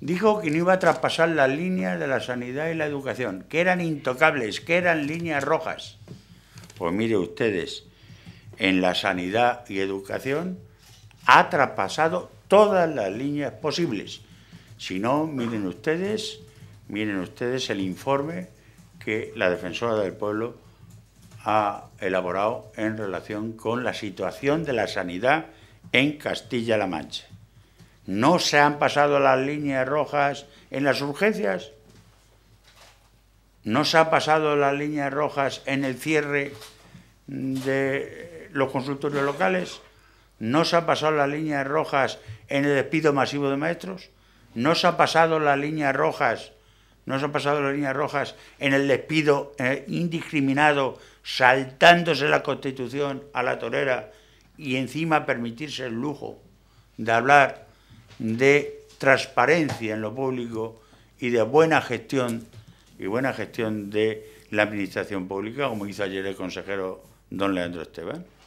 Dijo que no iba a traspasar las líneas de la sanidad y la educación, que eran intocables, que eran líneas rojas. Pues mire ustedes, en la sanidad y educación ha traspasado todas las líneas posibles. Si no, miren ustedes el informe que la Defensora del Pueblo ha elaborado en relación con la situación de la sanidad en Castilla-La Mancha. ¿No se han pasado las líneas rojas en las urgencias? ¿No se han pasado las líneas rojas en el cierre de los consultorios locales? ¿No se han pasado las líneas rojas en el despido masivo de maestros? ¿No se han pasado las líneas rojas? ¿No se han pasado las líneas rojas en el despido indiscriminado, saltándose la Constitución a la torera y encima permitirse el lujo de hablar de transparencia en lo público y de buena gestión de la administración pública, como hizo ayer el consejero don Leandro Esteban?